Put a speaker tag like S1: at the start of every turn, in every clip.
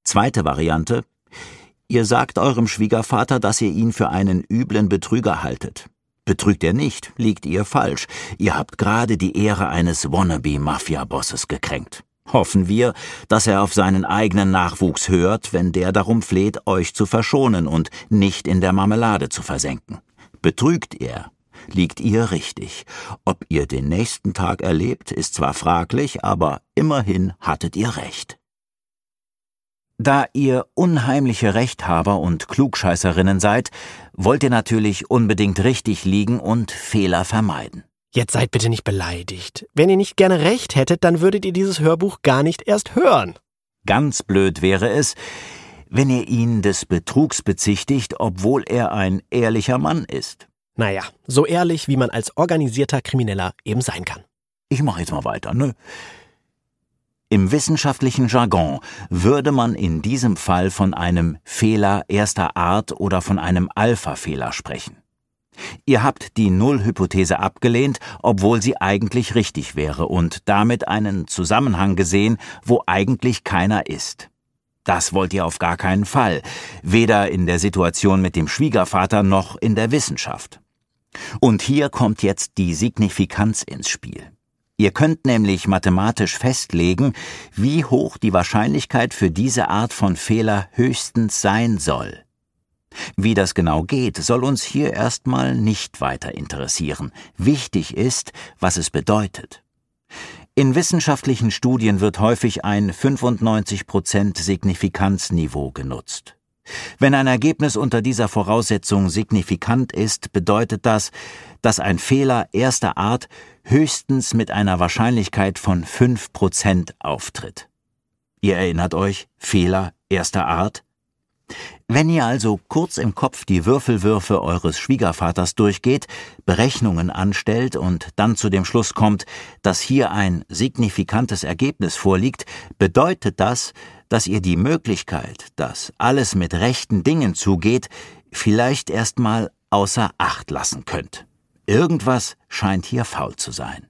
S1: Zweite Variante: Ihr sagt eurem Schwiegervater, dass ihr ihn für einen üblen Betrüger haltet. Betrügt er nicht, liegt ihr falsch. Ihr habt gerade die Ehre eines Wannabe-Mafia-Bosses gekränkt. Hoffen wir, dass er auf seinen eigenen Nachwuchs hört, wenn der darum fleht, euch zu verschonen und nicht in der Marmelade zu versenken. Betrügt er, liegt ihr richtig. Ob ihr den nächsten Tag erlebt, ist zwar fraglich, aber immerhin hattet ihr recht. Da ihr unheimliche Rechthaber und Klugscheißerinnen seid, wollt ihr natürlich unbedingt richtig liegen und Fehler vermeiden.
S2: Jetzt seid bitte nicht beleidigt. Wenn ihr nicht gerne recht hättet, dann würdet ihr dieses Hörbuch gar nicht erst hören.
S1: Ganz blöd wäre es, wenn ihr ihn des Betrugs bezichtigt, obwohl er ein ehrlicher Mann ist.
S2: Naja, so ehrlich, wie man als organisierter Krimineller eben sein kann.
S1: Ich mache jetzt mal weiter, ne? Im wissenschaftlichen Jargon würde man in diesem Fall von einem Fehler erster Art oder von einem Alpha-Fehler sprechen. Ihr habt die Nullhypothese abgelehnt, obwohl sie eigentlich richtig wäre und damit einen Zusammenhang gesehen, wo eigentlich keiner ist. Das wollt ihr auf gar keinen Fall, weder in der Situation mit dem Schwiegervater noch in der Wissenschaft. Und hier kommt jetzt die Signifikanz ins Spiel. Ihr könnt nämlich mathematisch festlegen, wie hoch die Wahrscheinlichkeit für diese Art von Fehler höchstens sein soll. Wie das genau geht, soll uns hier erstmal nicht weiter interessieren. Wichtig ist, was es bedeutet. In wissenschaftlichen Studien wird häufig ein 95% Signifikanzniveau genutzt. Wenn ein Ergebnis unter dieser Voraussetzung signifikant ist, bedeutet das, dass ein Fehler erster Art höchstens mit einer Wahrscheinlichkeit von 5% auftritt. Ihr erinnert euch, Fehler erster Art? Wenn ihr also kurz im Kopf die Würfelwürfe eures Schwiegervaters durchgeht, Berechnungen anstellt und dann zu dem Schluss kommt, dass hier ein signifikantes Ergebnis vorliegt, bedeutet das, dass ihr die Möglichkeit, dass alles mit rechten Dingen zugeht, vielleicht erstmal außer Acht lassen könnt. Irgendwas scheint hier faul zu sein.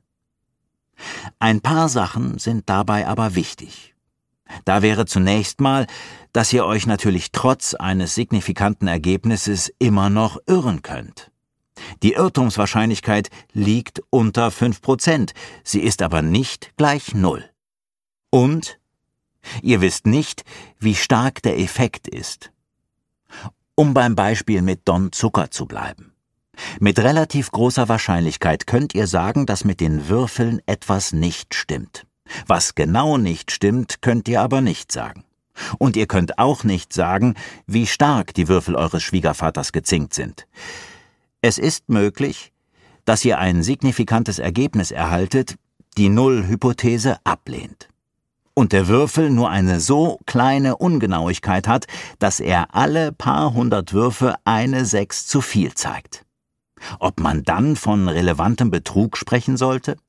S1: Ein paar Sachen sind dabei aber wichtig. Da wäre zunächst mal, dass ihr euch natürlich trotz eines signifikanten Ergebnisses immer noch irren könnt. Die Irrtumswahrscheinlichkeit liegt unter 5%, sie ist aber nicht gleich 0. Und ihr wisst nicht, wie stark der Effekt ist. Um beim Beispiel mit Don Zucker zu bleiben. Mit relativ großer Wahrscheinlichkeit könnt ihr sagen, dass mit den Würfeln etwas nicht stimmt. Was genau nicht stimmt, könnt ihr aber nicht sagen. Und ihr könnt auch nicht sagen, wie stark die Würfel eures Schwiegervaters gezinkt sind. Es ist möglich, dass ihr ein signifikantes Ergebnis erhaltet, die Nullhypothese ablehnt. Und der Würfel nur eine so kleine Ungenauigkeit hat, dass er alle paar hundert Würfe eine 6 zu viel zeigt. Ob man dann von relevantem Betrug sprechen sollte?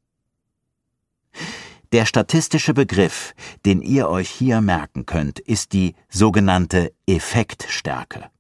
S1: Der statistische Begriff, den ihr euch hier merken könnt, ist die sogenannte Effektstärke.